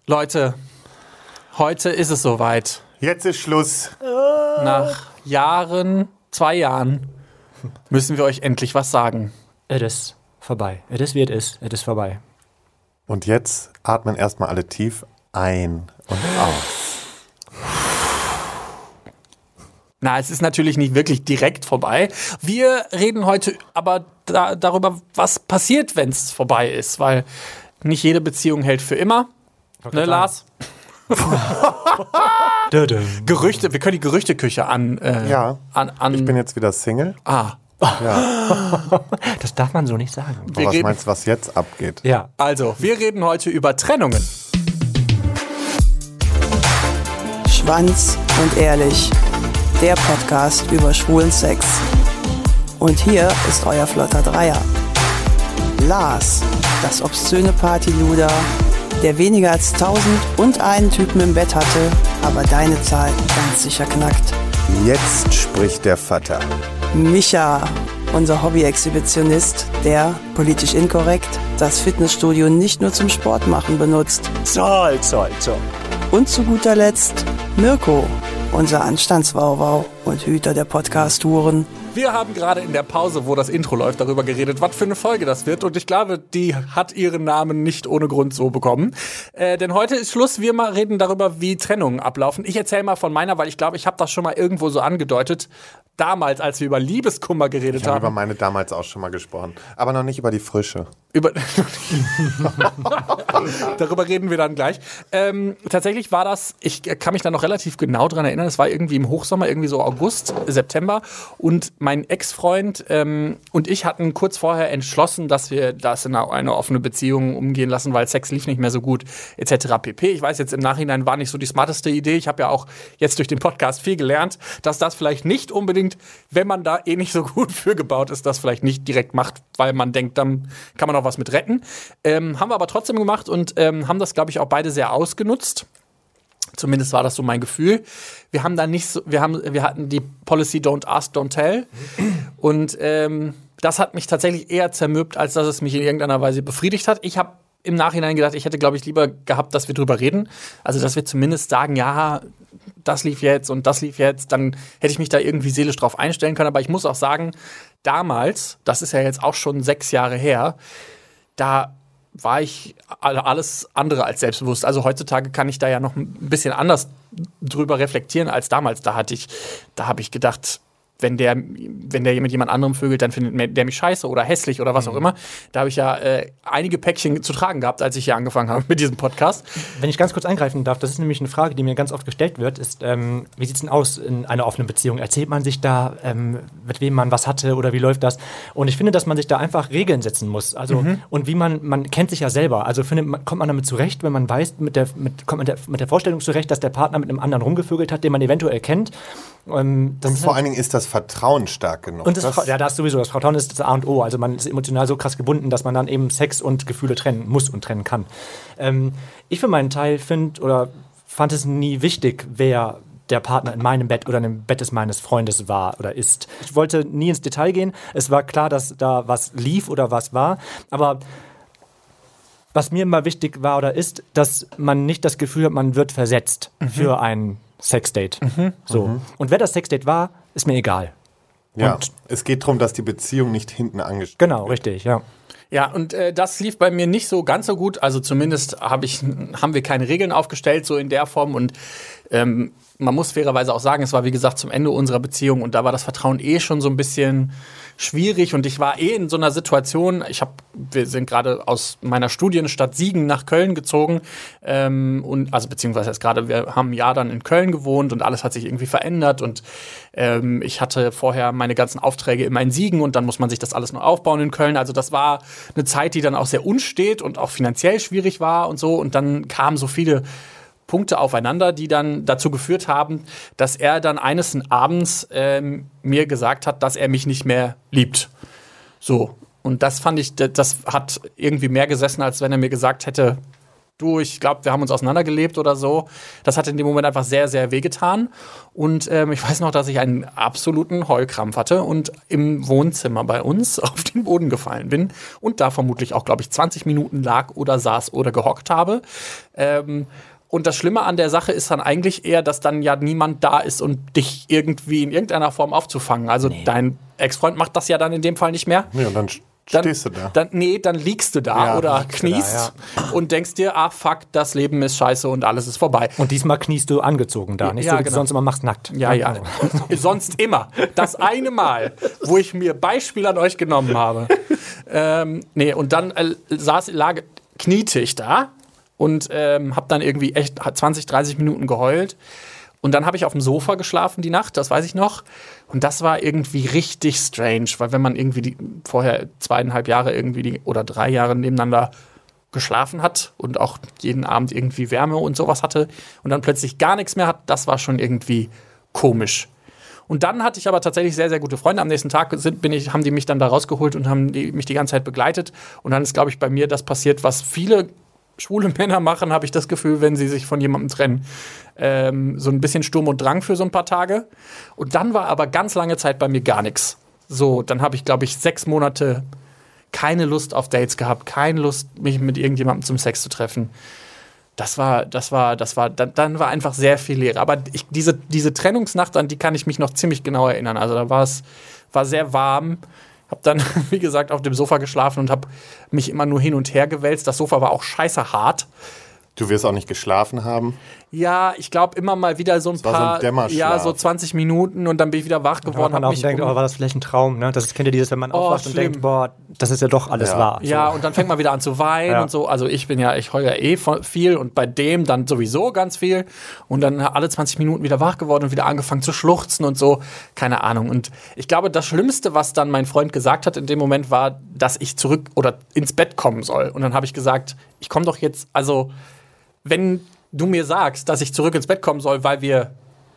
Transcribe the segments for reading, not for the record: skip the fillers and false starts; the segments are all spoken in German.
Leute, heute ist es soweit. Jetzt ist Schluss. Nach Jahren, 2 Jahren, müssen wir euch endlich was sagen. Es ist vorbei. Es ist, wie es ist. Es ist vorbei. Und jetzt atmen erstmal alle tief ein und aus. Na, es ist natürlich nicht wirklich direkt vorbei. Wir reden heute aber darüber, was passiert, wenn es vorbei ist. Weil nicht jede Beziehung hält für immer. Ne, Lars? Gerüchte, wir können die Gerüchteküche ich bin jetzt wieder Single. Ja. Das darf man so nicht sagen. Was meinst du, was jetzt abgeht? Ja. Also, wir reden heute über Trennungen. Schwanz und ehrlich. Der Podcast über schwulen Sex. Und hier ist euer flotter Dreier. Lars, das obszöne Partyluder, der weniger als 1001 Typen im Bett hatte, aber deine Zahl ganz sicher knackt. Jetzt spricht der Vater. Micha, unser Hobby-Exhibitionist, der, politisch inkorrekt, das Fitnessstudio nicht nur zum Sport machen benutzt. Zoll. Und zu guter Letzt Mirko, unser Anstandswauwau und Hüter der Podcast-Touren. Wir haben gerade in der Pause, wo das Intro läuft, darüber geredet, was für eine Folge das wird. Und ich glaube, die hat ihren Namen nicht ohne Grund so bekommen. Denn heute ist Schluss. Wir mal reden darüber, wie Trennungen ablaufen. Ich erzähle mal von meiner, weil ich glaube, ich habe das schon mal irgendwo so angedeutet. Damals, als wir über Liebeskummer geredet haben. Ich habe über meine damals auch schon mal gesprochen. Aber noch nicht über die Frische. Darüber reden wir dann gleich. Tatsächlich war das, ich kann mich da noch relativ genau dran erinnern, es war irgendwie im Hochsommer, irgendwie so August, September. Und mein Ex-Freund und ich hatten kurz vorher entschlossen, dass wir das in eine offene Beziehung umgehen lassen, weil Sex lief nicht mehr so gut, etc. pp. Ich weiß jetzt im Nachhinein war nicht so die smarteste Idee. Ich habe ja auch jetzt durch den Podcast viel gelernt, dass das vielleicht nicht unbedingt, wenn man da eh nicht so gut für gebaut ist, das vielleicht nicht direkt macht, weil man denkt, dann kann man auch was mit retten. Haben wir aber trotzdem gemacht und haben das, glaube ich, auch beide sehr ausgenutzt. Zumindest war das so mein Gefühl. Wir haben da nicht so, wir hatten die Policy Don't Ask, Don't Tell. Und das hat mich tatsächlich eher zermürbt, als dass es mich in irgendeiner Weise befriedigt hat. Ich habe im Nachhinein gedacht, ich hätte, glaube ich, lieber gehabt, dass wir drüber reden. Also, dass wir zumindest sagen, ja, das lief jetzt und das lief jetzt. Dann hätte ich mich da irgendwie seelisch drauf einstellen können. Aber ich muss auch sagen, damals, das ist ja jetzt auch schon 6 Jahre her, da war ich alles andere als selbstbewusst. Also heutzutage kann ich da ja noch ein bisschen anders drüber reflektieren als damals. Da habe ich gedacht, wenn der mit jemand anderem vögelt, dann findet der mich scheiße oder hässlich oder was auch immer. Da habe ich ja einige Päckchen zu tragen gehabt, als ich hier angefangen habe mit diesem Podcast. Wenn ich ganz kurz eingreifen darf, das ist nämlich eine Frage, die mir ganz oft gestellt wird, ist, wie sieht es denn aus in einer offenen Beziehung? Erzählt man sich da, mit wem man was hatte oder wie läuft das? Und ich finde, dass man sich da einfach Regeln setzen muss. Also, und wie man kennt sich ja selber. Also kommt man damit zurecht, wenn man weiß, kommt man mit der Vorstellung zurecht, dass der Partner mit einem anderen rumgevögelt hat, den man eventuell kennt. Und vor allen Dingen ist das Vertrauen stark genug. Und da ist sowieso, das Vertrauen ist das A und O. Also man ist emotional so krass gebunden, dass man dann eben Sex und Gefühle trennen muss und trennen kann. Ich für meinen Teil fand es nie wichtig, wer der Partner in meinem Bett oder im Bett meines Freundes war oder ist. Ich wollte nie ins Detail gehen. Es war klar, dass da was lief oder was war. Aber was mir immer wichtig war oder ist, dass man nicht das Gefühl hat, man wird versetzt für ein Sexdate. So. Und wer das Sexdate war, ist mir egal. Ja, und es geht darum, dass die Beziehung nicht hinten angestellt wird. Genau, richtig, ja. Ja, und das lief bei mir nicht so ganz so gut. Also zumindest haben wir keine Regeln aufgestellt, so in der Form. Und man muss fairerweise auch sagen, es war wie gesagt zum Ende unserer Beziehung und da war das Vertrauen schon so ein bisschen schwierig und ich war in so einer Situation, wir sind gerade aus meiner Studienstadt Siegen nach Köln gezogen und also beziehungsweise erst gerade, wir haben ein Jahr dann in Köln gewohnt und alles hat sich irgendwie verändert und ich hatte vorher meine ganzen Aufträge immer in Siegen und dann muss man sich das alles noch aufbauen in Köln, also das war eine Zeit, die dann auch sehr unstet und auch finanziell schwierig war und so und dann kamen so viele Punkte aufeinander, die dann dazu geführt haben, dass er dann eines Abends mir gesagt hat, dass er mich nicht mehr liebt. So. Und das fand ich, das hat irgendwie mehr gesessen, als wenn er mir gesagt hätte, du, ich glaube, wir haben uns auseinandergelebt oder so. Das hat in dem Moment einfach sehr, sehr wehgetan. Und ich weiß noch, dass ich einen absoluten Heulkrampf hatte und im Wohnzimmer bei uns auf den Boden gefallen bin und da vermutlich auch, glaube ich, 20 Minuten lag oder saß oder gehockt habe. Und das Schlimme an der Sache ist dann eigentlich eher, dass dann ja niemand da ist, um dich irgendwie in irgendeiner Form aufzufangen. Also dein Ex-Freund macht das ja dann in dem Fall nicht mehr. Nee, und dann stehst du da. Dann liegst du da oder kniest und denkst dir, fuck, das Leben ist scheiße und alles ist vorbei. Und diesmal kniest du angezogen da, nicht so, wie du sonst immer machst, nackt. Ja. Sonst immer. Das eine Mal, wo ich mir Beispiel an euch genommen habe. Und dann kniete ich da und habe dann irgendwie echt 20, 30 Minuten geheult. Und dann habe ich auf dem Sofa geschlafen die Nacht, das weiß ich noch. Und das war irgendwie richtig strange, weil wenn man irgendwie vorher 2,5 Jahre oder 3 Jahre nebeneinander geschlafen hat und auch jeden Abend irgendwie Wärme und sowas hatte und dann plötzlich gar nichts mehr hat, das war schon irgendwie komisch. Und dann hatte ich aber tatsächlich sehr, sehr gute Freunde. Am nächsten Tag haben die mich dann da rausgeholt und haben mich die ganze Zeit begleitet. Und dann ist, glaube ich, bei mir das passiert, was viele schwule Männer machen, habe ich das Gefühl, wenn sie sich von jemandem trennen. So ein bisschen Sturm und Drang für so ein paar Tage. Und dann war aber ganz lange Zeit bei mir gar nichts. So, dann habe ich, glaube ich, 6 Monate keine Lust auf Dates gehabt, keine Lust, mich mit irgendjemandem zum Sex zu treffen. Dann war einfach sehr viel Leere. Aber diese Trennungsnacht, an die kann ich mich noch ziemlich genau erinnern. Also da war sehr warm. Hab dann, wie gesagt, auf dem Sofa geschlafen und habe mich immer nur hin und her gewälzt. Das Sofa war auch scheiße hart. Du wirst auch nicht geschlafen haben? Ja, ich glaube immer mal wieder so ein paar, so 20 Minuten und dann bin ich wieder wach geworden. Und man auch denkt, war das vielleicht ein Traum, ne? Das kennt ihr dieses, wenn man aufwacht und denkt, boah, das ist ja doch alles wahr. Ja, und dann fängt man wieder an zu weinen und so. Also ich heule ja viel und bei dem dann sowieso ganz viel. Und dann alle 20 Minuten wieder wach geworden und wieder angefangen zu schluchzen und so. Keine Ahnung. Und ich glaube, das Schlimmste, was dann mein Freund gesagt hat in dem Moment, war, dass ich zurück oder ins Bett kommen soll. Und dann habe ich gesagt, ich komme doch jetzt, also wenn du mir sagst, dass ich zurück ins Bett kommen soll, weil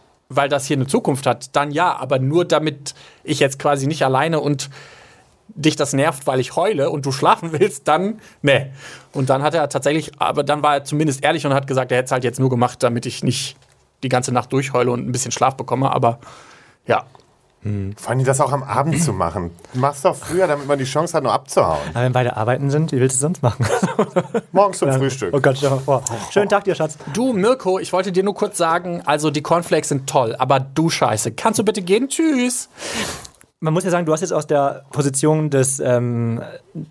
das hier eine Zukunft hat, dann ja, aber nur damit ich jetzt quasi nicht alleine und dich das nervt, weil ich heule und du schlafen willst, dann nee. Und dann hat er tatsächlich, aber dann war er zumindest ehrlich und hat gesagt, er hätte es halt jetzt nur gemacht, damit ich nicht die ganze Nacht durchheule und ein bisschen Schlaf bekomme, aber ja. Vor allem das auch am Abend zu machen. Du machst doch früher, damit man die Chance hat, nur abzuhauen. Aber wenn beide arbeiten sind, wie willst du es sonst machen? Morgens zum Frühstück. Oh Gott, stell dir mal vor. Schönen Tag dir, Schatz. Du, Mirko, ich wollte dir nur kurz sagen, also die Cornflakes sind toll, aber du Scheiße. Kannst du bitte gehen? Tschüss. Man muss ja sagen, du hast jetzt aus der Position desjenigen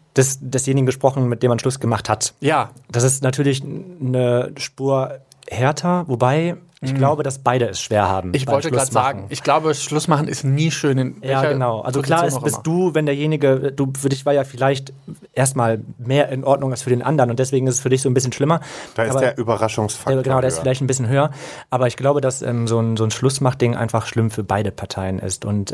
gesprochen, mit dem man Schluss gemacht hat. Ja. Das ist natürlich eine Spur härter, wobei ich glaube, dass beide es schwer haben. Ich wollte gerade sagen, ich glaube, Schluss machen ist nie schön. Ja, genau. Also klar ist, bist du, wenn derjenige, für dich war ja vielleicht erstmal mehr in Ordnung als für den anderen und deswegen ist es für dich so ein bisschen schlimmer. Da ist der Überraschungsfaktor. Genau, der ist vielleicht ein bisschen höher. Aber ich glaube, dass so ein Schlussmachding einfach schlimm für beide Parteien ist. Und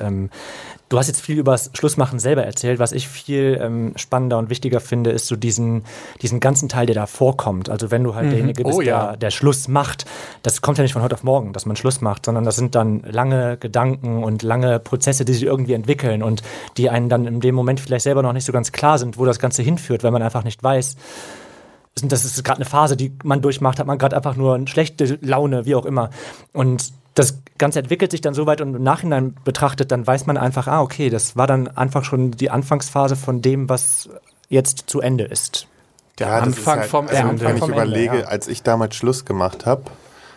du hast jetzt viel über das Schlussmachen selber erzählt. Was ich viel spannender und wichtiger finde, ist so diesen ganzen Teil, der da vorkommt. Also wenn du halt derjenige bist, der Schluss macht, das kommt ja nicht von heute auf morgen, dass man Schluss macht, sondern das sind dann lange Gedanken und lange Prozesse, die sich irgendwie entwickeln und die einen dann in dem Moment vielleicht selber noch nicht so ganz klar sind, wo das Ganze hinführt, weil man einfach nicht weiß, das ist gerade eine Phase, die man durchmacht, hat man gerade einfach nur eine schlechte Laune, wie auch immer. Und das Ganze entwickelt sich dann so weit und im Nachhinein betrachtet, dann weiß man einfach, okay, das war dann einfach schon die Anfangsphase von dem, was jetzt zu Ende ist. Der Anfang vom Ende. Wenn ich überlege, als ich damals Schluss gemacht habe,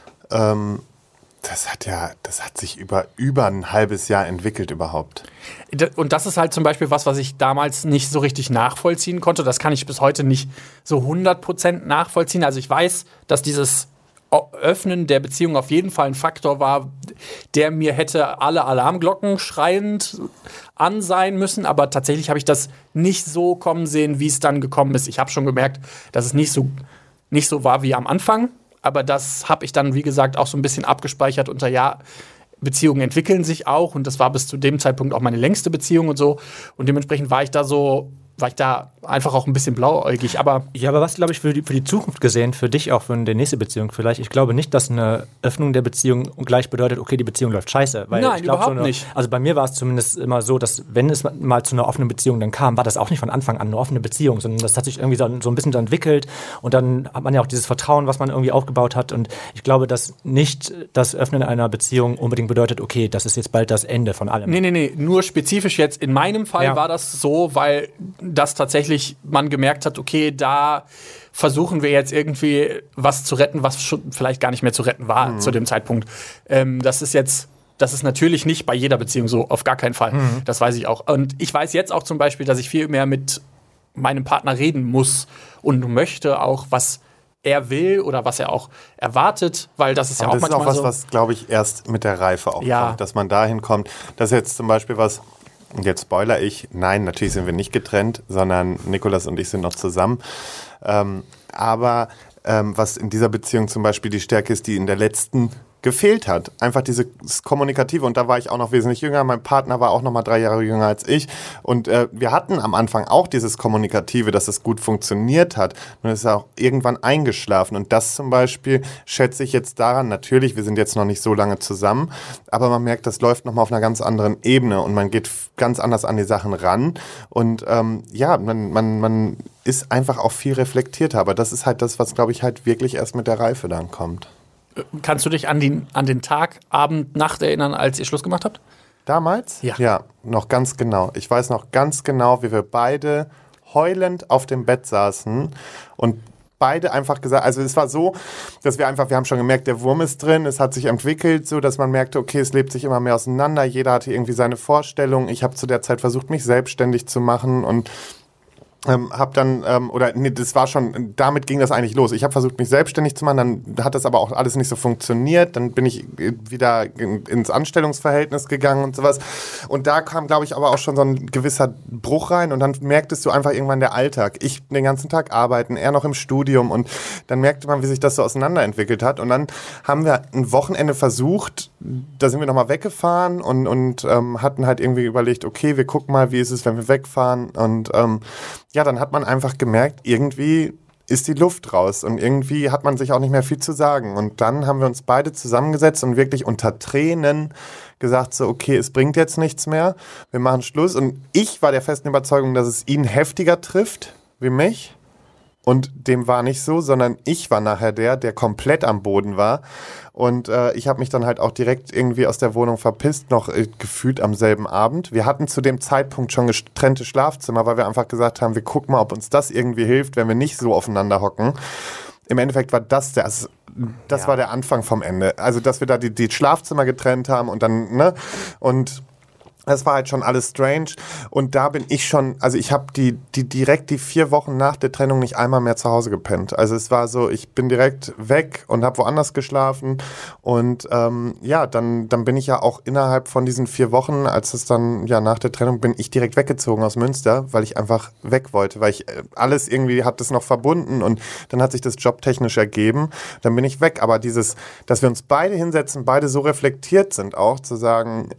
das hat sich über ein halbes Jahr entwickelt überhaupt. Und das ist halt zum Beispiel was ich damals nicht so richtig nachvollziehen konnte. Das kann ich bis heute nicht so 100% nachvollziehen. Also ich weiß, dass dieses Öffnen der Beziehung auf jeden Fall ein Faktor war, der mir hätte alle Alarmglocken schreiend an sein müssen. Aber tatsächlich habe ich das nicht so kommen sehen, wie es dann gekommen ist. Ich habe schon gemerkt, dass es nicht so war wie am Anfang. Aber das habe ich dann, wie gesagt, auch so ein bisschen abgespeichert unter, Beziehungen entwickeln sich auch. Und das war bis zu dem Zeitpunkt auch meine längste Beziehung und so. Und dementsprechend war ich da so da einfach auch ein bisschen blauäugig, aber... Ja, aber was, glaube ich, für die Zukunft gesehen, für dich auch, für die nächste Beziehung vielleicht, ich glaube nicht, dass eine Öffnung der Beziehung gleich bedeutet, okay, die Beziehung läuft scheiße. Weil Nein, ich glaub, überhaupt nicht. Also bei mir war es zumindest immer so, dass wenn es mal zu einer offenen Beziehung dann kam, war das auch nicht von Anfang an eine offene Beziehung, sondern das hat sich irgendwie so ein bisschen so entwickelt und dann hat man ja auch dieses Vertrauen, was man irgendwie aufgebaut hat und ich glaube, dass nicht das Öffnen einer Beziehung unbedingt bedeutet, okay, das ist jetzt bald das Ende von allem. Nee, nur spezifisch jetzt in meinem Fall war das so, weil das tatsächlich man gemerkt hat, okay, da versuchen wir jetzt irgendwie was zu retten, was schon vielleicht gar nicht mehr zu retten war zu dem Zeitpunkt. Das ist natürlich nicht bei jeder Beziehung so, auf gar keinen Fall. Das weiß ich auch. Und ich weiß jetzt auch zum Beispiel, dass ich viel mehr mit meinem Partner reden muss und möchte auch, was er will oder was er auch erwartet, weil das ist ja auch manchmal so. Das ist auch was, glaube ich, erst mit der Reife auch kommt, dass man dahin kommt. Das ist jetzt zum Beispiel was, und jetzt spoiler ich, nein, natürlich sind wir nicht getrennt, sondern Nikolas und ich sind noch zusammen. Aber was in dieser Beziehung zum Beispiel die Stärke ist, die in der letzten gefehlt hat. Einfach dieses Kommunikative. Und da war ich auch noch wesentlich jünger. Mein Partner war auch noch mal 3 Jahre jünger als ich. Und wir hatten am Anfang auch dieses Kommunikative, dass es gut funktioniert hat. Und es ist auch irgendwann eingeschlafen. Und das zum Beispiel schätze ich jetzt daran. Natürlich, wir sind jetzt noch nicht so lange zusammen. Aber man merkt, das läuft noch mal auf einer ganz anderen Ebene. Und man geht ganz anders an die Sachen ran. Und man ist einfach auch viel reflektierter. Aber das ist halt das, was, glaube ich, halt wirklich erst mit der Reife dann kommt. Kannst du dich an den Tag, Abend, Nacht erinnern, als ihr Schluss gemacht habt? Damals? Ja. Ja, noch ganz genau. Ich weiß noch ganz genau, wie wir beide heulend auf dem Bett saßen und beide einfach gesagt, also es war so, dass wir haben schon gemerkt, der Wurm ist drin, es hat sich entwickelt, so dass man merkte, okay, es lebt sich immer mehr auseinander, jeder hatte irgendwie seine Vorstellung. Ich habe zu der Zeit versucht, mich selbstständig zu machen und hab dann, das war schon, damit ging das eigentlich los. Ich habe versucht, mich selbstständig zu machen, dann hat das aber auch alles nicht so funktioniert. Dann bin ich wieder ins Anstellungsverhältnis gegangen und sowas. Und da kam, glaube ich, aber auch schon so ein gewisser Bruch rein und dann merktest du einfach irgendwann der Alltag. Ich den ganzen Tag arbeiten, er noch im Studium und dann merkte man, wie sich das so auseinanderentwickelt hat. Und dann haben wir ein Wochenende versucht, da sind wir nochmal weggefahren und hatten halt irgendwie überlegt, okay, wir gucken mal, wie ist es, wenn wir wegfahren und dann hat man einfach gemerkt, irgendwie ist die Luft raus und irgendwie hat man sich auch nicht mehr viel zu sagen. Und dann haben wir uns beide zusammengesetzt und wirklich unter Tränen gesagt, so okay, es bringt jetzt nichts mehr, wir machen Schluss. Und ich war der festen Überzeugung, dass es ihn heftiger trifft wie mich. Und dem war nicht so, sondern ich war nachher der komplett am Boden war. Und ich habe mich dann halt auch direkt irgendwie aus der Wohnung verpisst, noch gefühlt am selben Abend. Wir hatten zu dem Zeitpunkt schon getrennte Schlafzimmer, weil wir einfach gesagt haben, wir gucken mal, ob uns das irgendwie hilft, wenn wir nicht so aufeinander hocken. Im Endeffekt war das war der Anfang vom Ende. Also, dass wir da die Schlafzimmer getrennt haben und dann, ne? Und das war halt schon alles strange und da bin ich schon, also ich habe direkt die 4 Wochen nach der Trennung nicht einmal mehr zu Hause gepennt. Also es war so, ich bin direkt weg und habe woanders geschlafen und dann bin ich ja auch innerhalb von diesen 4 Wochen, als es dann nach der Trennung, bin ich direkt weggezogen aus Münster, weil ich einfach weg wollte, weil ich alles irgendwie hat das noch verbunden und dann hat sich das jobtechnisch ergeben, dann bin ich weg, aber dass wir uns beide hinsetzen, beide so reflektiert sind auch, zu sagen,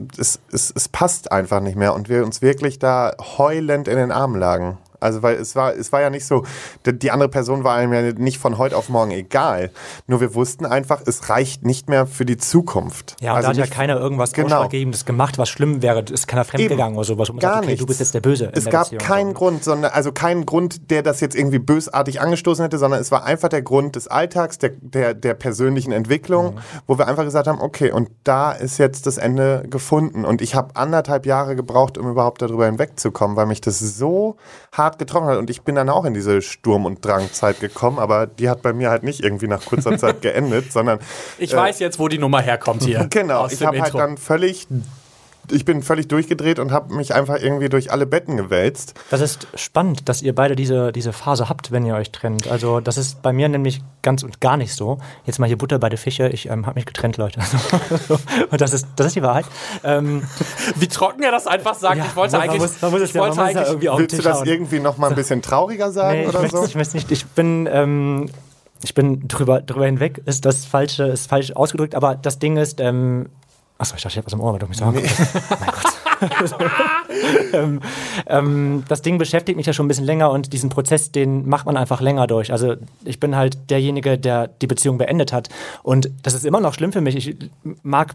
es passt einfach nicht mehr und wir uns wirklich da heulend in den Armen lagen. Also weil es war ja nicht so, die andere Person war einem ja nicht von heute auf morgen egal. Nur wir wussten einfach, es reicht nicht mehr für die Zukunft. Ja, und also da hat ja keiner irgendwas Ausschlaggebendes gemacht, was schlimm wäre. Es ist keiner fremdgegangen oder sowas. Und gar sagt, okay, du bist jetzt der Böse. Es gab keinen Grund, keinen Grund, der das jetzt irgendwie bösartig angestoßen hätte, sondern es war einfach der Grund des Alltags, der persönlichen Entwicklung, wo wir einfach gesagt haben, okay, und da ist jetzt das Ende gefunden. Und ich habe 1,5 Jahre gebraucht, um überhaupt darüber hinwegzukommen, weil mich das so hart getroffen hat und ich bin dann auch in diese Sturm- und Drangzeit gekommen, aber die hat bei mir halt nicht irgendwie nach kurzer Zeit geendet, sondern ich weiß jetzt, wo die Nummer herkommt hier. Genau, ich habe halt dann ich bin völlig durchgedreht und habe mich einfach irgendwie durch alle Betten gewälzt. Das ist spannend, dass ihr beide diese Phase habt, wenn ihr euch trennt. Also das ist bei mir nämlich ganz und gar nicht so. Jetzt mal hier Butter bei der Fische. Ich habe mich getrennt, Leute. Und das ist die Wahrheit. Wie trocken er das einfach sagt. Ja, man muss es irgendwie auf den Tisch Willst du das irgendwie noch mal ein bisschen trauriger sagen oder so? Ich weiß nicht. Ich bin drüber hinweg. Ist falsch ausgedrückt. Aber das Ding ist, achso, ich dachte, ich habe was im Ohr, weil du mich sagen. Nee. Mein Gott. Das Ding beschäftigt mich ja schon ein bisschen länger und diesen Prozess, den macht man einfach länger durch. Also ich bin halt derjenige, der die Beziehung beendet hat und das ist immer noch schlimm für mich. Ich mag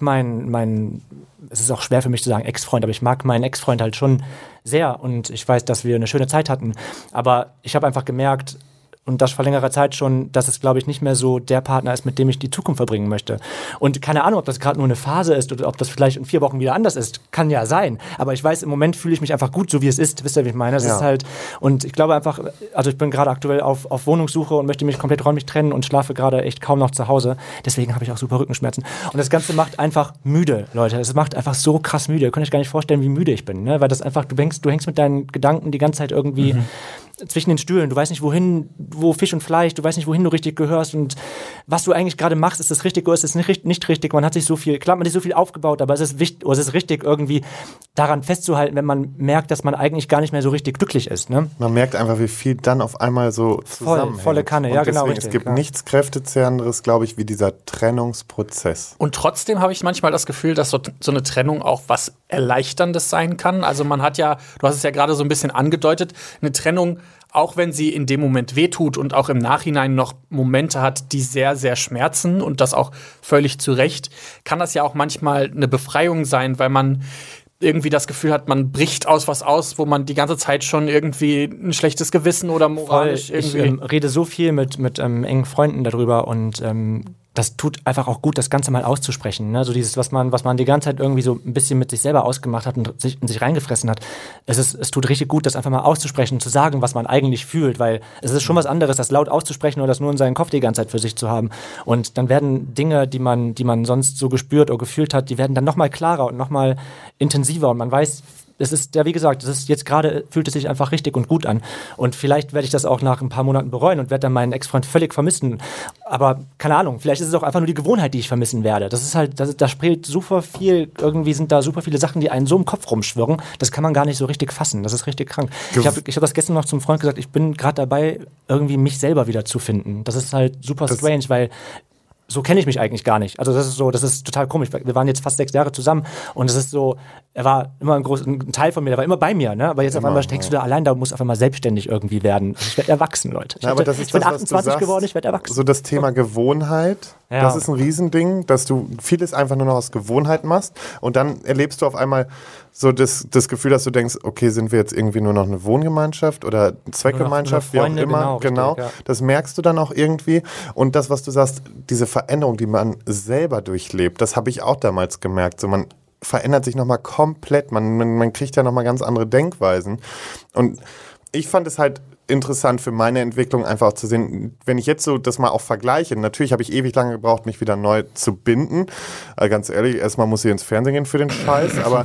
es ist auch schwer für mich zu sagen Ex-Freund, aber ich mag meinen Ex-Freund halt schon sehr und ich weiß, dass wir eine schöne Zeit hatten. Aber ich habe einfach gemerkt, und das vor längerer Zeit schon, dass es, glaube ich, nicht mehr so der Partner ist, mit dem ich die Zukunft verbringen möchte. Und keine Ahnung, ob das gerade nur eine Phase ist oder ob das vielleicht in 4 Wochen wieder anders ist. Kann ja sein. Aber ich weiß, im Moment fühle ich mich einfach gut, so wie es ist. Wisst ihr, wie ich meine? Das ist halt, und ich glaube einfach, also ich bin gerade aktuell auf Wohnungssuche und möchte mich komplett räumlich trennen und schlafe gerade echt kaum noch zu Hause. Deswegen habe ich auch super Rückenschmerzen. Und das Ganze macht einfach müde, Leute. Es macht einfach so krass müde. Ihr könnt euch gar nicht vorstellen, wie müde ich bin. Ne? Weil das einfach, du hängst mit deinen Gedanken die ganze Zeit irgendwie zwischen den Stühlen. Du weißt nicht, wo Fisch und Fleisch, du weißt nicht, wohin du richtig gehörst und was du eigentlich gerade machst, ist das richtig oder ist das nicht richtig? Man hat sich so viel aufgebaut, aber es ist wichtig, oder es ist richtig, irgendwie daran festzuhalten, wenn man merkt, dass man eigentlich gar nicht mehr so richtig glücklich ist. Ne? Man merkt einfach, wie viel dann auf einmal so zusammenhängt. Volle Kanne, und ja genau. Deswegen, es gibt nichts Kräftezehrenderes, glaube ich, wie dieser Trennungsprozess. Und trotzdem habe ich manchmal das Gefühl, dass so eine Trennung auch was Erleichterndes sein kann. Also man hat ja, du hast es ja gerade so ein bisschen angedeutet, eine Trennung, auch wenn sie in dem Moment wehtut und auch im Nachhinein noch Momente hat, die sehr, sehr schmerzen und das auch völlig zu Recht, kann das ja auch manchmal eine Befreiung sein, weil man irgendwie das Gefühl hat, man bricht aus was aus, wo man die ganze Zeit schon irgendwie ein schlechtes Gewissen oder moralisch irgendwie... Ich rede so viel mit engen Freunden darüber und das tut einfach auch gut, das Ganze mal auszusprechen. Ne? So dieses, was man die ganze Zeit irgendwie so ein bisschen mit sich selber ausgemacht hat und in sich reingefressen hat. Es tut richtig gut, das einfach mal auszusprechen, zu sagen, was man eigentlich fühlt, weil es ist schon was anderes, das laut auszusprechen oder das nur in seinem Kopf die ganze Zeit für sich zu haben. Und dann werden Dinge, die man sonst so gespürt oder gefühlt hat, die werden dann nochmal klarer und nochmal intensiver und man weiß, es ist, ja wie gesagt, jetzt gerade fühlt es sich einfach richtig und gut an. Und vielleicht werde ich das auch nach ein paar Monaten bereuen und werde dann meinen Ex-Freund völlig vermissen. Aber keine Ahnung, vielleicht ist es auch einfach nur die Gewohnheit, die ich vermissen werde. Das ist halt, da spielt super viel, irgendwie sind da super viele Sachen, die einen so im Kopf rumschwirren, das kann man gar nicht so richtig fassen. Das ist richtig krank. Ich hab das gestern noch zum Freund gesagt, ich bin gerade dabei, irgendwie mich selber wieder zu finden. Das ist halt super strange, weil so kenne ich mich eigentlich gar nicht. Also das ist total komisch. Wir waren jetzt fast 6 Jahre zusammen und es ist so, er war immer ein Teil von mir, der war immer bei mir, ne? Aber jetzt auf einmal hängst du da allein, da muss auf einmal selbstständig irgendwie werden. Ich werde erwachsen, Leute. Ich bin 28 geworden, ich werde erwachsen. So das Thema Gewohnheit, das ist ein Riesending, dass du vieles einfach nur noch aus Gewohnheit machst und dann erlebst du auf einmal so das Gefühl, dass du denkst, okay, sind wir jetzt irgendwie nur noch eine Wohngemeinschaft oder Zweckgemeinschaft, wie auch immer. Genau. Richtig, ja. Das merkst du dann auch irgendwie. Und das, was du sagst, diese Veränderung, die man selber durchlebt, das habe ich auch damals gemerkt. So, man verändert sich nochmal komplett. Man kriegt ja nochmal ganz andere Denkweisen. Und ich fand es halt interessant für meine Entwicklung einfach auch zu sehen, wenn ich jetzt so das mal auch vergleiche, natürlich habe ich ewig lange gebraucht, mich wieder neu zu binden, ganz ehrlich, erstmal muss ich ins Fernsehen gehen für den Scheiß, aber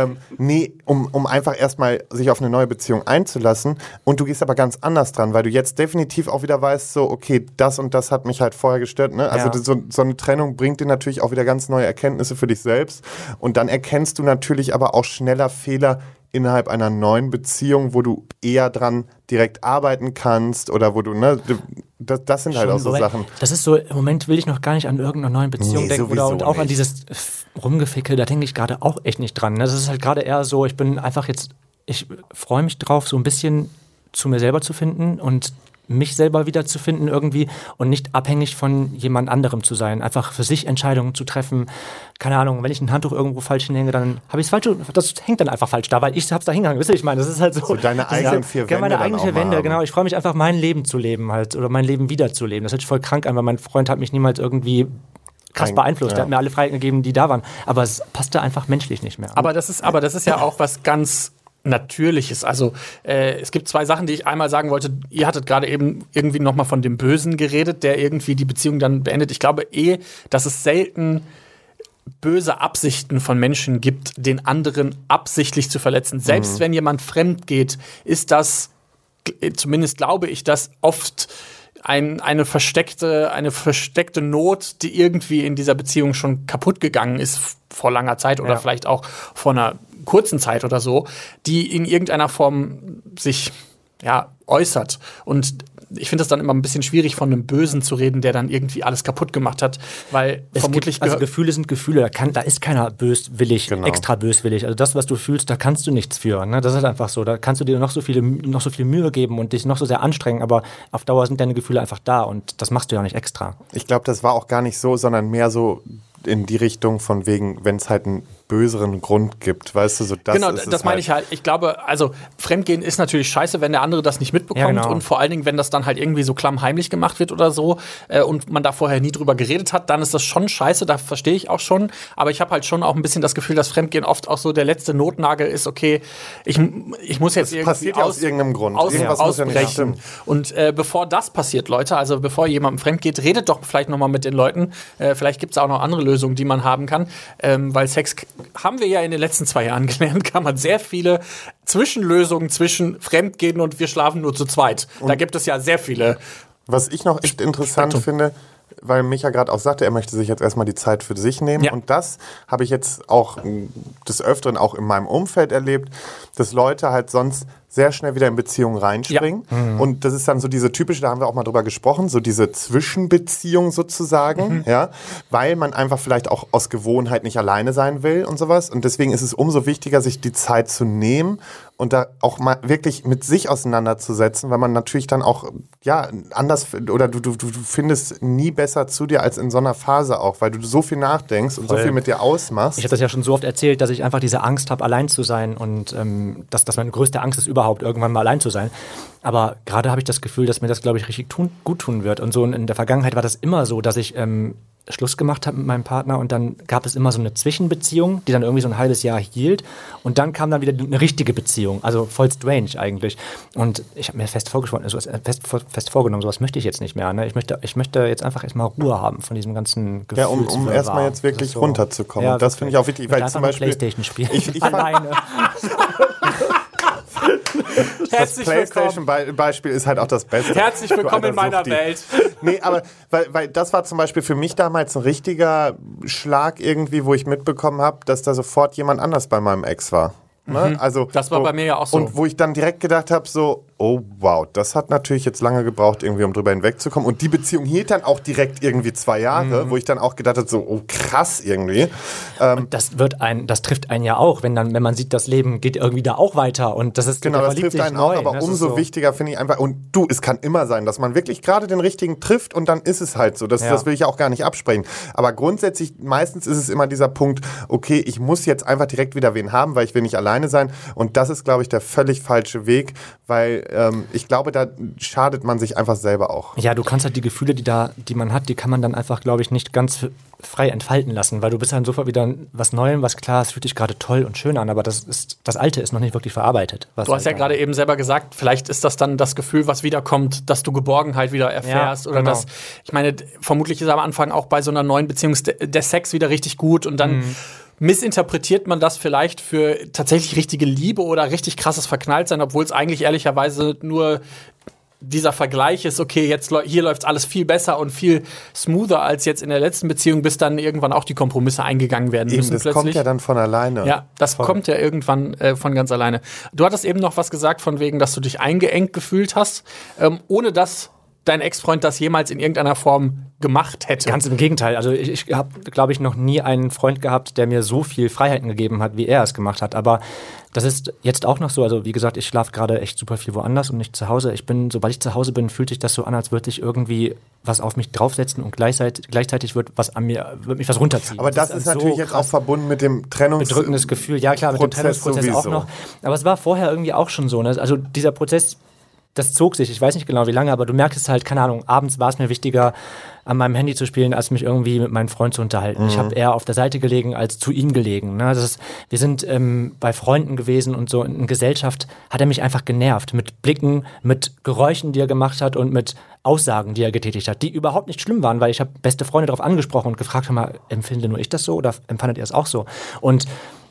um einfach erstmal sich auf eine neue Beziehung einzulassen und du gehst aber ganz anders dran, weil du jetzt definitiv auch wieder weißt, so okay, das und das hat mich halt vorher gestört, ne? Also so eine Trennung bringt dir natürlich auch wieder ganz neue Erkenntnisse für dich selbst und dann erkennst du natürlich aber auch schneller Fehler innerhalb einer neuen Beziehung, wo du eher dran direkt arbeiten kannst oder wo du, ne, das sind halt auch so Sachen. Das ist so, im Moment will ich noch gar nicht an irgendeiner neuen Beziehung denken und auch an dieses Rumgefickel, da denke ich gerade auch echt nicht dran. Das ist halt gerade eher so, ich freue mich drauf, so ein bisschen zu mir selber zu finden und mich selber wiederzufinden irgendwie und nicht abhängig von jemand anderem zu sein. Einfach für sich Entscheidungen zu treffen. Keine Ahnung, wenn ich ein Handtuch irgendwo falsch hinhänge, dann habe ich es falsch, das hängt dann einfach falsch da, weil ich habe es da hingehangen. Wisst ihr, ich meine, das ist halt so. Deine eigenen 4 Wände. Meine eigenen 4 Wände, genau. Ich freue mich einfach, mein Leben zu leben halt oder mein Leben wiederzuleben. Das hört sich voll krank an, weil mein Freund hat mich niemals irgendwie krass beeinflusst. Der hat mir alle Freiheiten gegeben, die da waren. Aber es passte einfach menschlich nicht mehr. Aber das ist ja auch was ganz Natürliches. Also es gibt 2 Sachen, die ich einmal sagen wollte. Ihr hattet gerade eben irgendwie nochmal von dem Bösen geredet, der irgendwie die Beziehung dann beendet. Ich glaube dass es selten böse Absichten von Menschen gibt, den anderen absichtlich zu verletzen. Selbst wenn jemand fremd geht, ist das, zumindest glaube ich, dass oft eine versteckte Not, die irgendwie in dieser Beziehung schon kaputt gegangen ist vor langer Zeit oder vielleicht auch vor einer kurzen Zeit oder so, die in irgendeiner Form sich äußert. Und ich finde das dann immer ein bisschen schwierig, von einem Bösen zu reden, der dann irgendwie alles kaputt gemacht hat, weil vermutlich Gefühle sind Gefühle, da ist keiner böswillig, extra böswillig. Also das, was du fühlst, da kannst du nichts für. Ne? Das ist einfach so. Da kannst du dir noch so viel Mühe geben und dich noch so sehr anstrengen, aber auf Dauer sind deine Gefühle einfach da und das machst du ja nicht extra. Ich glaube, das war auch gar nicht so, sondern mehr so in die Richtung von wegen, wenn es halt einen böseren Grund gibt, weißt du, so das genau, ist das meine ich halt. Ich glaube, also Fremdgehen ist natürlich scheiße, wenn der andere das nicht mitbekommt und vor allen Dingen, wenn das dann halt irgendwie so klammheimlich gemacht wird oder so und man da vorher nie drüber geredet hat, dann ist das schon scheiße, da verstehe ich auch schon, aber ich habe halt schon auch ein bisschen das Gefühl, dass Fremdgehen oft auch so der letzte Notnagel ist, okay, ich muss jetzt irgendwie passiert ja aus irgendeinem Grund. Irgendwas muss ja nicht stimmen. Und bevor das passiert, Leute, also bevor jemandem fremdgeht, redet doch vielleicht nochmal mit den Leuten, vielleicht gibt es auch noch andere Lösungen, die man haben kann, weil Sex haben wir ja in den letzten 2 Jahren gelernt, kann man sehr viele Zwischenlösungen zwischen Fremdgehen und wir schlafen nur zu zweit. Und da gibt es ja sehr viele. Was ich noch echt interessant finde, weil Micha gerade auch sagte, er möchte sich jetzt erstmal die Zeit für sich nehmen. Ja. Und das habe ich jetzt auch des Öfteren auch in meinem Umfeld erlebt, dass Leute halt sonst sehr schnell wieder in Beziehungen reinspringen. Ja. Mhm. Und das ist dann so diese typische, da haben wir auch mal drüber gesprochen, so diese Zwischenbeziehung sozusagen, ja, weil man einfach vielleicht auch aus Gewohnheit nicht alleine sein will und sowas. Und deswegen ist es umso wichtiger, sich die Zeit zu nehmen und da auch mal wirklich mit sich auseinanderzusetzen, weil man natürlich dann auch, ja, anders, oder du findest nie besser zu dir als in so einer Phase auch, weil du so viel nachdenkst und so viel mit dir ausmachst. Ich habe das ja schon so oft erzählt, dass ich einfach diese Angst habe, allein zu sein und dass meine größte Angst ist, überhaupt irgendwann mal allein zu sein. Aber gerade habe ich das Gefühl, dass mir das, glaube ich, richtig gut tun wird. Und so in der Vergangenheit war das immer so, dass ich Schluss gemacht habe mit meinem Partner und dann gab es immer so eine Zwischenbeziehung, die dann irgendwie so ein halbes Jahr hielt und dann kam dann wieder eine richtige Beziehung, also voll strange eigentlich. Und ich habe mir fest vorgenommen, sowas möchte ich jetzt nicht mehr. Ne? Ich möchte jetzt einfach erstmal Ruhe haben von diesem ganzen Gefühl. Ja, um erstmal jetzt wirklich so runterzukommen. Ja, und das finde ich auch wichtig, weil zum Beispiel PlayStation spielen. Ich alleine. Das PlayStation-Beispiel ist halt auch das Beste. Herzlich willkommen in meiner Welt. Nee, aber weil das war zum Beispiel für mich damals ein richtiger Schlag irgendwie, wo ich mitbekommen habe, dass da sofort jemand anders bei meinem Ex war. Ne? Also, das war bei mir ja auch so. Und wo ich dann direkt gedacht habe, so, oh wow, das hat natürlich jetzt lange gebraucht, irgendwie, um drüber hinwegzukommen. Und die Beziehung hielt dann auch direkt irgendwie 2 Jahre, wo ich dann auch gedacht habe, so, oh krass irgendwie. Und das trifft einen ja auch, wenn man sieht, das Leben geht irgendwie da auch weiter. Und das ist genau, das trifft einen auch, aber umso wichtiger finde ich einfach, und es kann immer sein, dass man wirklich gerade den richtigen trifft und dann ist es halt so. Das will ich auch gar nicht absprechen. Aber grundsätzlich, meistens ist es immer dieser Punkt, okay, ich muss jetzt einfach direkt wieder wen haben, weil ich will nicht alleine sein. Und das ist, glaube ich, der völlig falsche Weg, weil ich glaube, da schadet man sich einfach selber auch. Ja, du kannst halt die Gefühle, die man hat, die kann man dann einfach, glaube ich, nicht ganz frei entfalten lassen, weil du bist dann sofort wieder was Neuem, was klar, es fühlt sich gerade toll und schön an, aber das Alte ist noch nicht wirklich verarbeitet. Du hast ja gerade eben selber gesagt, vielleicht ist das dann das Gefühl, was wiederkommt, dass du Geborgenheit wieder erfährst oder dass, ich meine, vermutlich ist am Anfang auch bei so einer neuen Beziehung der Sex wieder richtig gut und dann missinterpretiert man das vielleicht für tatsächlich richtige Liebe oder richtig krasses Verknalltsein, obwohl es eigentlich ehrlicherweise nur dieser Vergleich ist, okay, hier läuft alles viel besser und viel smoother als jetzt in der letzten Beziehung, bis dann irgendwann auch die Kompromisse eingegangen werden müssen. Das kommt ja dann von alleine. Ja, das kommt ja irgendwann von ganz alleine. Du hattest eben noch was gesagt von wegen, dass du dich eingeengt gefühlt hast, ohne dass dein Ex-Freund das jemals in irgendeiner Form gemacht hätte. Ganz im Gegenteil. Also ich habe, glaube ich, noch nie einen Freund gehabt, der mir so viel Freiheiten gegeben hat, wie er es gemacht hat. Aber das ist jetzt auch noch so. Also wie gesagt, ich schlafe gerade echt super viel woanders und nicht zu Hause. Sobald ich zu Hause bin, fühlt sich das so an, als würde ich irgendwie was auf mich draufsetzen und gleichzeitig wird mich was runterziehen. Aber das ist natürlich so jetzt auch verbunden mit dem bedrückendes Gefühl. Ja klar, mit dem Trennungsprozess sowieso. Auch noch. Aber es war vorher irgendwie auch schon so. Ne? Also dieser Prozess, das zog sich, ich weiß nicht genau wie lange, aber du merkst es halt, keine Ahnung, abends war es mir wichtiger, an meinem Handy zu spielen, als mich irgendwie mit meinem Freund zu unterhalten. Ich habe eher auf der Seite gelegen, als zu ihm gelegen. Ne? Wir sind bei Freunden gewesen und so in Gesellschaft hat er mich einfach genervt. Mit Blicken, mit Geräuschen, die er gemacht hat und mit Aussagen, die er getätigt hat, die überhaupt nicht schlimm waren, weil ich habe beste Freunde darauf angesprochen und gefragt, hör mal, empfinde nur ich das so oder empfandet ihr es auch so? Und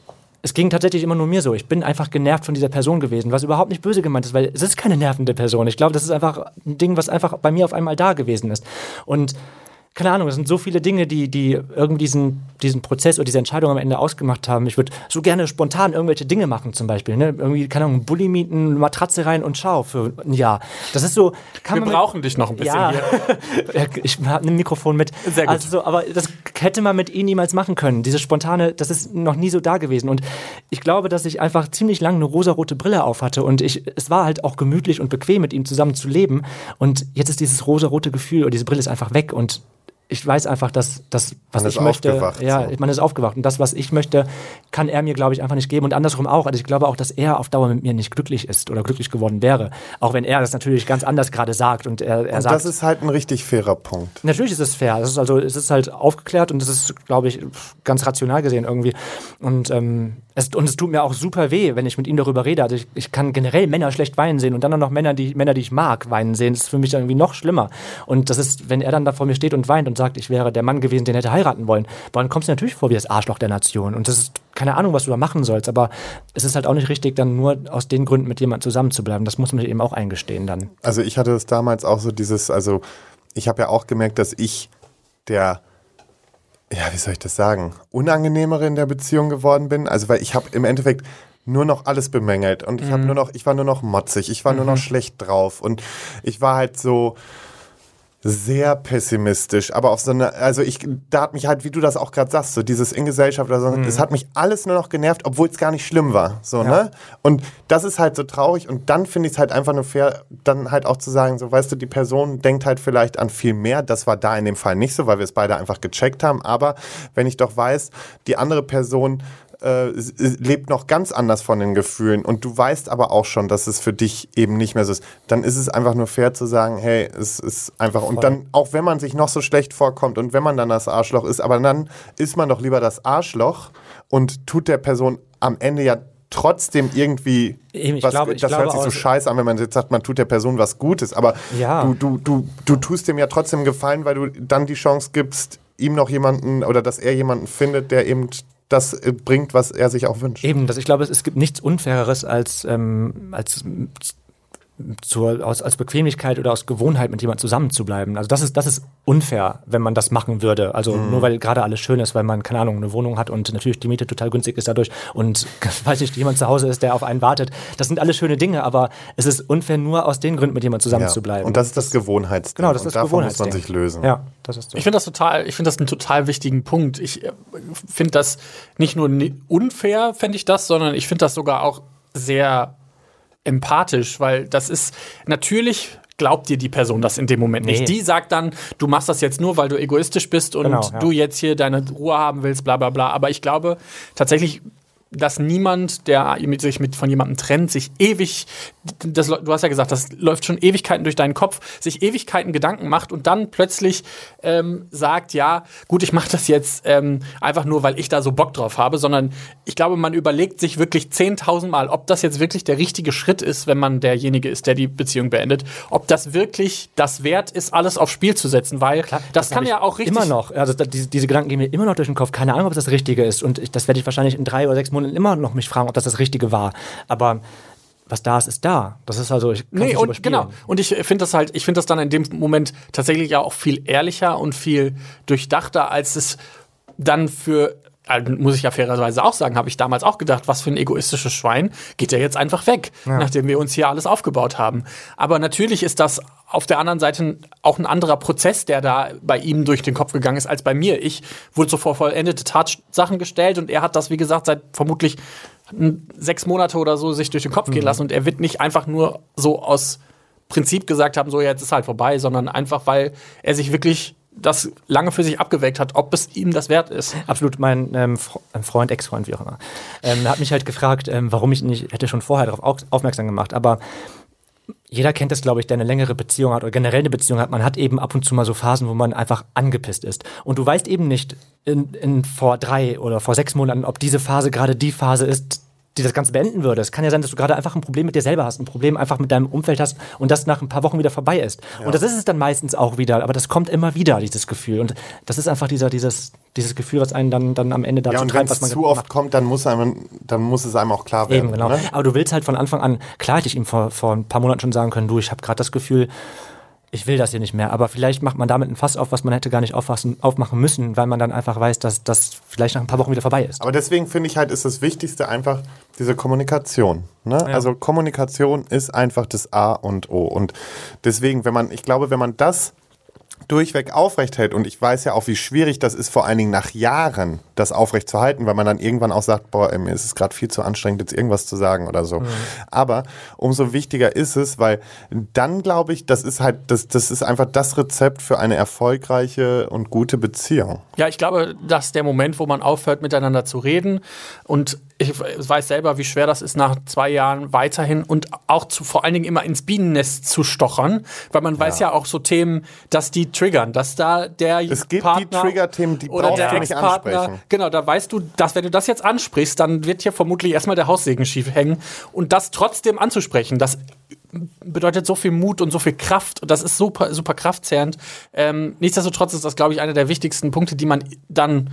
es ging tatsächlich immer nur mir so. Ich bin einfach genervt von dieser Person gewesen, was überhaupt nicht böse gemeint ist, weil es ist keine nervende Person. Ich glaube, das ist einfach ein Ding, was einfach bei mir auf einmal da gewesen ist. Und keine Ahnung, es sind so viele Dinge, die irgendwie diesen Prozess oder diese Entscheidung am Ende ausgemacht haben. Ich würde so gerne spontan irgendwelche Dinge machen, zum Beispiel. Ne? Irgendwie, keine Ahnung, einen Bulli mieten, eine Matratze rein und ciao für ein Jahr. Das ist so. Wir brauchen dich noch ein bisschen hier. Ich habe ein Mikrofon mit. Sehr gut. Also, aber das hätte man mit ihm niemals machen können. Diese spontane, das ist noch nie so da gewesen. Und ich glaube, dass ich einfach ziemlich lange eine rosarote Brille auf hatte. Und es war halt auch gemütlich und bequem, mit ihm zusammen zu leben. Und jetzt ist dieses rosarote Gefühl oder diese Brille ist einfach weg. Und ich weiß einfach, dass das, was ich möchte, man ist aufgewacht. Und das, was ich möchte, kann er mir, glaube ich, einfach nicht geben. Und andersrum auch. Also ich glaube auch, dass er auf Dauer mit mir nicht glücklich ist oder glücklich geworden wäre. Auch wenn er das natürlich ganz anders gerade sagt. Und er sagt, das ist halt ein richtig fairer Punkt. Natürlich ist es fair. Es ist halt aufgeklärt und es ist, glaube ich, ganz rational gesehen irgendwie. Und es tut mir auch super weh, wenn ich mit ihm darüber rede. Also ich kann generell Männer schlecht weinen sehen und dann noch Männer, die ich mag, weinen sehen. Das ist für mich irgendwie noch schlimmer. Und das ist, wenn er dann da vor mir steht und weint und sagt, ich wäre der Mann gewesen, den er hätte heiraten wollen, dann kommst du natürlich vor wie das Arschloch der Nation. Und das ist keine Ahnung, was du da machen sollst, aber es ist halt auch nicht richtig, dann nur aus den Gründen mit jemandem zusammenzubleiben. Das muss man eben auch eingestehen dann. Also ich hatte das damals auch so ich habe ja auch gemerkt, dass ich wie soll ich das sagen, unangenehmere in der Beziehung geworden bin. Also weil ich habe im Endeffekt nur noch alles bemängelt und ich war nur noch motzig, ich war nur noch schlecht drauf und ich war halt so sehr pessimistisch, aber auf so eine, da hat mich halt, wie du das auch gerade sagst, so dieses in Gesellschaft oder so, das hat mich alles nur noch genervt, obwohl es gar nicht schlimm war, so, ne? Und das ist halt so traurig und dann finde ich es halt einfach nur fair, dann halt auch zu sagen, so, weißt du, die Person denkt halt vielleicht an viel mehr, das war da in dem Fall nicht so, weil wir es beide einfach gecheckt haben, aber wenn ich doch weiß, die andere Person lebt noch ganz anders von den Gefühlen und du weißt aber auch schon, dass es für dich eben nicht mehr so ist, dann ist es einfach nur fair zu sagen, hey, es ist einfach, voll. Und dann, auch wenn man sich noch so schlecht vorkommt und wenn man dann das Arschloch ist, aber dann ist man doch lieber das Arschloch und tut der Person am Ende ja trotzdem irgendwie das hört sich so scheiße an, wenn man jetzt sagt, man tut der Person was Gutes, aber du tust dem ja trotzdem Gefallen, weil du dann die Chance gibst, ihm noch jemanden oder dass er jemanden findet, der eben das bringt, was er sich auch wünscht. Eben, ich glaube, es gibt nichts Unfaireres als aus Bequemlichkeit oder aus Gewohnheit mit jemandem zusammenzubleiben. Also das ist unfair, wenn man das machen würde. Also nur weil gerade alles schön ist, weil man, keine Ahnung, eine Wohnung hat und natürlich die Miete total günstig ist dadurch und, weiß nicht, jemand zu Hause ist, der auf einen wartet. Das sind alles schöne Dinge, aber es ist unfair, nur aus den Gründen mit jemandem zusammenzubleiben. Und das ist das Gewohnheitsding. Genau, das ist das Gewohnheitsding. Davon muss man sich lösen. Ja, das ist so. Ich finde das einen total wichtigen Punkt. Ich finde das nicht nur unfair, fände ich das, sondern ich finde das sogar auch sehr empathisch, weil das ist, natürlich glaubt dir die Person das in dem Moment nicht. Die sagt dann, du machst das jetzt nur, weil du egoistisch bist und du jetzt hier deine Ruhe haben willst, bla bla bla. Aber ich glaube tatsächlich, dass niemand, der sich von jemandem trennt, sich ewig, du hast ja gesagt, das läuft schon Ewigkeiten durch deinen Kopf, sich Ewigkeiten Gedanken macht und dann plötzlich sagt, ja, gut, ich mache das jetzt einfach nur, weil ich da so Bock drauf habe, sondern ich glaube, man überlegt sich wirklich 10.000 Mal, ob das jetzt wirklich der richtige Schritt ist, wenn man derjenige ist, der die Beziehung beendet, ob das wirklich das wert ist, alles aufs Spiel zu setzen, weil klar, das kann ja auch richtig... Immer noch, also diese Gedanken gehen mir immer noch durch den Kopf, keine Ahnung, ob das Richtige ist und das werde ich wahrscheinlich in 3 oder 6 Monaten immer noch mich fragen, ob das Richtige war. Aber was da ist, ist da. Das ist also, ich kann es nicht überspielen. Genau. Und ich finde das dann in dem Moment tatsächlich ja auch viel ehrlicher und viel durchdachter, als es dann muss ich ja fairerweise auch sagen, habe ich damals auch gedacht, was für ein egoistisches Schwein, geht der jetzt einfach weg, nachdem wir uns hier alles aufgebaut haben. Aber natürlich ist das auf der anderen Seite auch ein anderer Prozess, der da bei ihm durch den Kopf gegangen ist, als bei mir. Ich wurde so vor vollendete Tatsachen gestellt und er hat das, wie gesagt, seit vermutlich 6 Monate oder so sich durch den Kopf gehen lassen und er wird nicht einfach nur so aus Prinzip gesagt haben, so jetzt ist halt vorbei, sondern einfach, weil er sich wirklich das lange für sich abgewägt hat, ob es ihm das wert ist. Absolut, mein Ex-Freund, wie auch immer, hat mich halt gefragt, warum ich nicht hätte schon vorher darauf aufmerksam gemacht, aber jeder kennt das, glaube ich, der eine längere Beziehung hat oder generell eine Beziehung hat. Man hat eben ab und zu mal so Phasen, wo man einfach angepisst ist. Und du weißt eben nicht vor 3 oder vor 6 Monaten, ob diese Phase gerade die Phase ist, die das Ganze beenden würde. Es kann ja sein, dass du gerade einfach ein Problem mit dir selber hast, ein Problem einfach mit deinem Umfeld hast und das nach ein paar Wochen wieder vorbei ist. Ja. Und das ist es dann meistens auch wieder, aber das kommt immer wieder, dieses Gefühl. Und das ist einfach dieses Gefühl, was einen dann am Ende dazu treibt, was man zu oft kommt, dann muss es einem auch klar werden. Eben, genau. Ne? Aber du willst halt von Anfang an, klar hätte ich ihm vor ein paar Monaten schon sagen können, du, ich habe gerade das Gefühl, ich will das hier nicht mehr. Aber vielleicht macht man damit ein Fass auf, was man hätte gar nicht aufmachen müssen, weil man dann einfach weiß, dass das vielleicht nach ein paar Wochen wieder vorbei ist. Aber deswegen finde ich halt, ist das Wichtigste einfach diese Kommunikation. Ne? Ja. Also Kommunikation ist einfach das A und O. Und deswegen, wenn man das durchweg aufrecht hält, und ich weiß ja auch, wie schwierig das ist, vor allen Dingen nach Jahren das aufrecht zu halten, weil man dann irgendwann auch sagt, boah, mir ist es gerade viel zu anstrengend, jetzt irgendwas zu sagen oder so. Aber umso wichtiger ist es, weil dann glaube ich, das ist einfach das Rezept für eine erfolgreiche und gute Beziehung. Ja, ich glaube, dass der Moment, wo man aufhört, miteinander zu reden, und ich weiß selber, wie schwer das ist, nach 2 Jahren weiterhin und auch vor allen Dingen immer ins Bienennest zu stochern, weil man weiß ja auch so Themen, dass die triggern, dass da der Es gibt Partner die Trigger-Themen, die oder brauchst der du nicht Ex-Partner, ansprechen. genau, da weißt du, dass wenn du das jetzt ansprichst, dann wird hier vermutlich erstmal der Haussegen schief hängen, und das trotzdem anzusprechen, das bedeutet so viel Mut und so viel Kraft, und das ist super, super kraftzehrend. Nichtsdestotrotz ist das, glaube ich, einer der wichtigsten Punkte, die man dann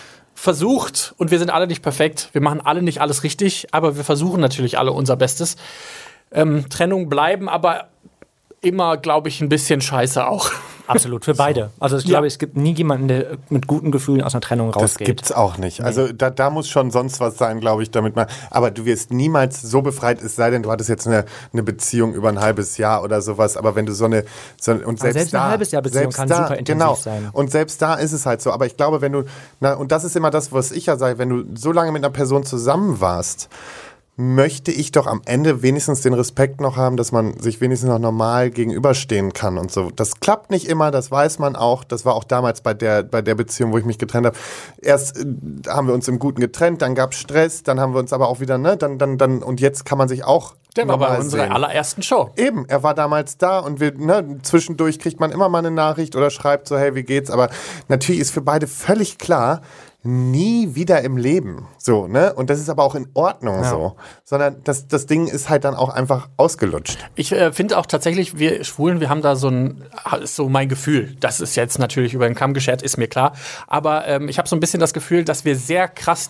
versucht, und wir sind alle nicht perfekt, wir machen alle nicht alles richtig, aber wir versuchen natürlich alle unser Bestes. Trennungen bleiben aber immer, glaube ich, ein bisschen scheiße auch. Absolut, für beide. Also ich glaube, es gibt nie jemanden, der mit guten Gefühlen aus einer Trennung rausgeht. Das gibt's auch nicht. Nee. Also da muss schon sonst was sein, glaube ich, damit man. Aber du wirst niemals so befreit, es sei denn, du hattest jetzt eine Beziehung über ein halbes Jahr oder sowas. Aber wenn du und selbst ein halbes Jahr Beziehung kann super intensiv sein. Und selbst da ist es halt so. Aber ich glaube, wenn du, und das ist immer das, was ich ja sage, wenn du so lange mit einer Person zusammen warst, möchte ich doch am Ende wenigstens den Respekt noch haben, dass man sich wenigstens noch normal gegenüberstehen kann und so. Das klappt nicht immer, das weiß man auch. Das war auch damals bei der Beziehung, wo ich mich getrennt habe. Erst haben wir uns im Guten getrennt, dann gab es Stress, dann haben wir uns aber auch wieder, und jetzt kann man sich auch der war bei unserer allerersten Show. Eben, er war damals da, und zwischendurch kriegt man immer mal eine Nachricht oder schreibt so, hey, wie geht's? Aber natürlich ist für beide völlig klar, nie wieder im Leben. So, ne? Und das ist aber auch in Ordnung so. Sondern das Ding ist halt dann auch einfach ausgelutscht. Ich finde auch tatsächlich, wir Schwulen, wir haben da so mein Gefühl. Das ist jetzt natürlich über den Kamm geschert, ist mir klar. Aber ich habe so ein bisschen das Gefühl, dass wir sehr krass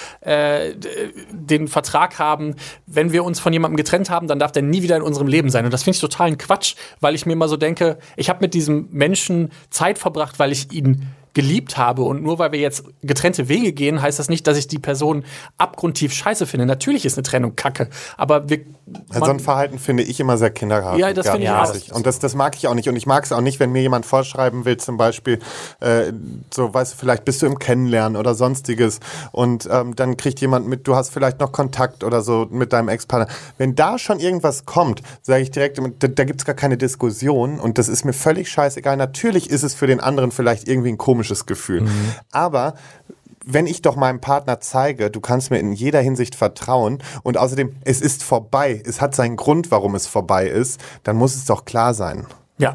den Vertrag haben, wenn wir uns von jemandem getrennt haben, dann darf der nie wieder in unserem Leben sein. Und das finde ich totalen Quatsch, weil ich mir immer so denke, ich habe mit diesem Menschen Zeit verbracht, weil ich ihn geliebt habe, und nur weil wir jetzt getrennte Wege gehen, heißt das nicht, dass ich die Person abgrundtief scheiße finde. Natürlich ist eine Trennung kacke, aber so ein Verhalten finde ich immer sehr kindergartig. Ja, das finde ich auch. Und das mag ich auch nicht. Und ich mag es auch nicht, wenn mir jemand vorschreiben will, zum Beispiel, weißt du, vielleicht bist du im Kennenlernen oder sonstiges, und dann kriegt jemand mit, du hast vielleicht noch Kontakt oder so mit deinem Ex-Partner. Wenn da schon irgendwas kommt, sage ich direkt, da gibt es gar keine Diskussion, und das ist mir völlig scheißegal. Natürlich ist es für den anderen vielleicht irgendwie ein komisches Gefühl. Aber wenn ich doch meinem Partner zeige, du kannst mir in jeder Hinsicht vertrauen, und außerdem, es ist vorbei, es hat seinen Grund, warum es vorbei ist, dann muss es doch klar sein. Ja.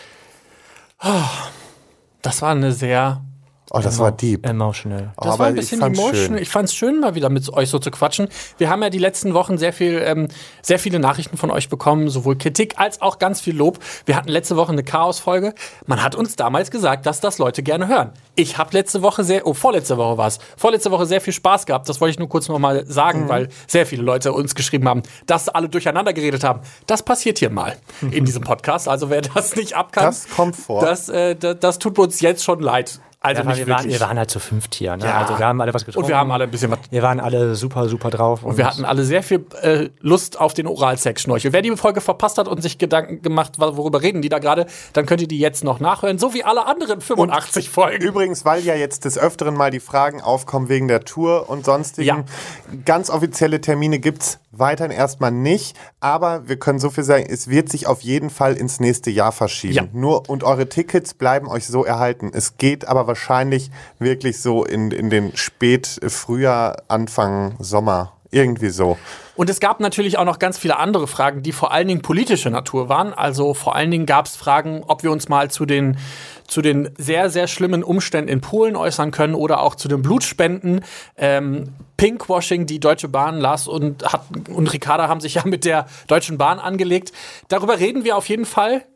Das war eine sehr... Oh, das war deep. Emotional. Das war ein bisschen emotional. Ich fand es schön, mal wieder mit euch so zu quatschen. Wir haben ja die letzten Wochen sehr viele Nachrichten von euch bekommen, sowohl Kritik als auch ganz viel Lob. Wir hatten letzte Woche eine Chaos-Folge. Man hat uns damals gesagt, dass das Leute gerne hören. Ich habe vorletzte Woche sehr viel Spaß gehabt. Das wollte ich nur kurz noch mal sagen, weil sehr viele Leute uns geschrieben haben, dass alle durcheinander geredet haben. Das passiert hier mal in diesem Podcast. Also wer das nicht abkann, das kommt vor. Das tut uns jetzt schon leid. Also wir waren halt zu 5 hier. Ne? Ja. Also wir haben alle was getrunken. Und wir haben alle ein bisschen was. Wir waren alle super, super drauf. Und wir hatten alle sehr viel Lust auf den Oralsex-Schnorchel. Wer die Folge verpasst hat und sich Gedanken gemacht, worüber reden die da gerade, dann könnt ihr die jetzt noch nachhören, so wie alle anderen 85 Folgen. Übrigens, weil ja jetzt des Öfteren mal die Fragen aufkommen wegen der Tour und sonstigen, ganz offizielle Termine gibt's weiterhin erstmal nicht, aber wir können so viel sagen, es wird sich auf jeden Fall ins nächste Jahr verschieben. Ja. Und eure Tickets bleiben euch so erhalten. Es geht aber wahrscheinlich wirklich so in den Frühjahr, Anfang Sommer. Irgendwie so. Und es gab natürlich auch noch ganz viele andere Fragen, die vor allen Dingen politischer Natur waren. Also vor allen Dingen gab es Fragen, ob wir uns mal zu den sehr, sehr schlimmen Umständen in Polen äußern können oder auch zu den Blutspenden. Pinkwashing, die Deutsche Bahn, Lars und Ricarda haben sich ja mit der Deutschen Bahn angelegt. Darüber reden wir auf jeden Fall.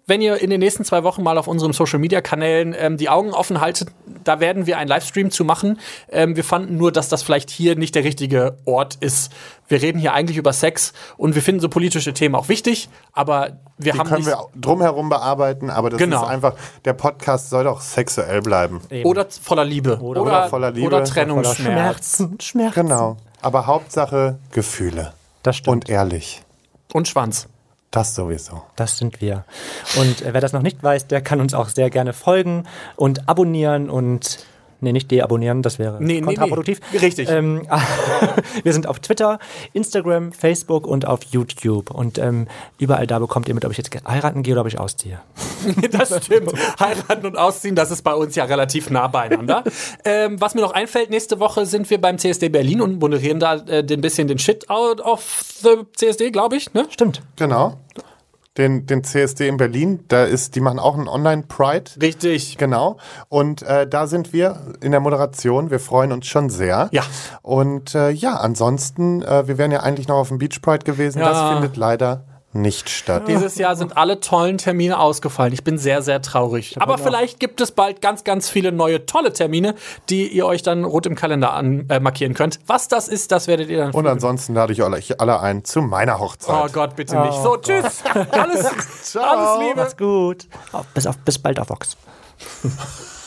wenn ihr in den nächsten 2 Wochen mal auf unseren Social-Media-Kanälen die Augen offen haltet, da werden wir einen Livestream zu machen. Wir fanden nur, dass das vielleicht hier nicht der richtige Ort ist. Wir reden hier eigentlich über Sex und wir finden so politische Themen auch wichtig, aber wir Die haben können wir drumherum bearbeiten, aber das Genau. ist einfach, der Podcast soll doch sexuell bleiben. oder voller Liebe Oder voller Liebe. oder Trennungsschmerz Schmerzen. Genau. Aber Hauptsache Gefühle. Das stimmt. Und ehrlich. und Schwanz. Das sowieso. Das sind wir. Und wer das noch nicht weiß, der kann uns auch sehr gerne folgen und abonnieren und nicht deabonnieren, das wäre kontraproduktiv. Nee. Richtig. Wir sind auf Twitter, Instagram, Facebook und auf YouTube. Und überall da bekommt ihr mit, ob ich jetzt heiraten gehe oder ob ich ausziehe. Das stimmt. Heiraten und Ausziehen, das ist bei uns ja relativ nah beieinander. Was mir noch einfällt, nächste Woche sind wir beim CSD Berlin und moderieren da ein bisschen den Shit out of the CSD, glaube ich. Ne? Stimmt. Genau. Den CSD in Berlin, die machen auch einen Online-Pride. Richtig. Genau. Und da sind wir in der Moderation. Wir freuen uns schon sehr. Ja. Und ansonsten, wir wären ja eigentlich noch auf dem Beach Pride gewesen. Ja. Das findet leider nicht statt. Dieses Jahr sind alle tollen Termine ausgefallen. Ich bin sehr, sehr traurig. Aber vielleicht gibt es bald ganz, ganz viele neue, tolle Termine, die ihr euch dann rot im Kalender markieren könnt. Was das ist, das werdet ihr dann Und ansonsten lade ich euch alle ein zu meiner Hochzeit. Oh Gott, bitte nicht. So, tschüss. Alles Liebe. Macht's gut. Bis bald auf Vox.